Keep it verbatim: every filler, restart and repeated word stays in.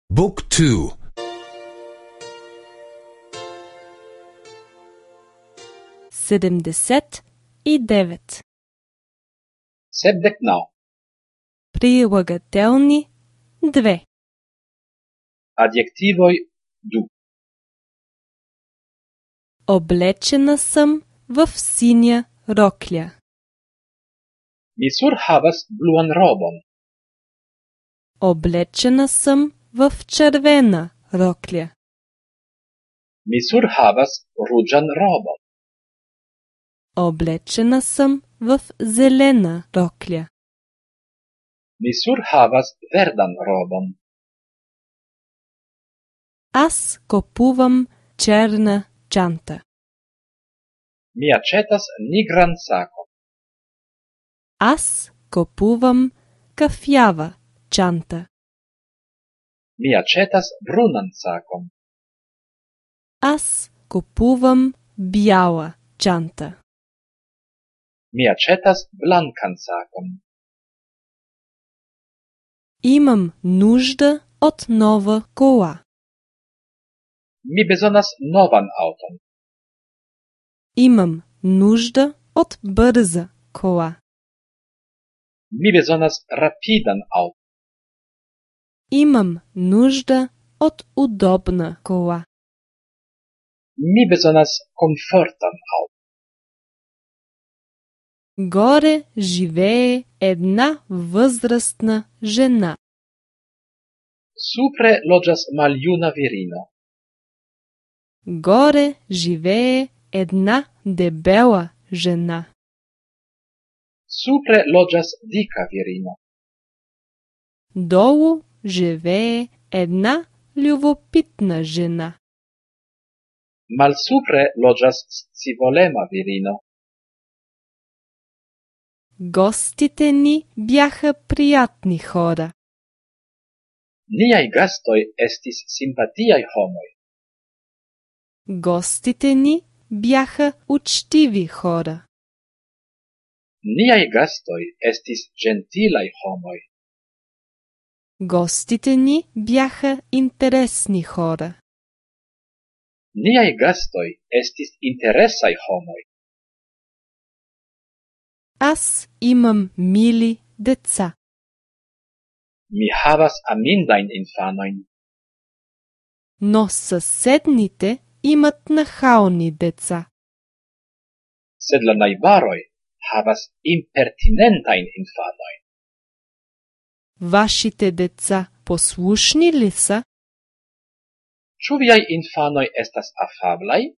Book two. седемдесет и девет. Sepdek naŭ. Прилагателни две. Adjektivoj du. Облечена съм в синя рокля. Mi surhavas bluan robon. Облечена съм в червена рокля. Mi surhavas ruĝan robon. Облечена съм в зелена рокля. Mi surhavas verdan robon. Аз купувам черна чанта. Mi aĉetas nigran sakon. Аз купувам кафява чанта. Mi aĉetas brunan sakon. Аз купувам бяла чанта. Mi aĉetas blankan sakon. Имам нужда от нова кола. Mi bezonas novan aŭton. Имам нужда от бърза кола. Mi bezonas rapidan aŭton. Имам нужда от удобна кола. Mi bezonas komfortan aŭton. Горе живее една възрастна жена. Supre loĝas maljuna virino. Горе живее една дебела жена. Supre loĝas dika virino. Долу живее една любопитна жена. Malsupre loĝas scivolema virino. Гостите ни бяха приятни хора. Niaj gastoj estis simpatiaj homoj. Гостите ни бяха учтиви хора. Niaj gastoj estis ĝentilaj homoj. Гостите ни бяха интересни хора. Niaj gastoj estis interesaj homoj. Аз имам мили деца. Mi havas amindajn infanojn. Но съседните имат нахални деца. Sed la najbaroj havas impertinentajn infanojn. Вашите деца послушни ли са? Ĉu viaj infanoj estas afablaj?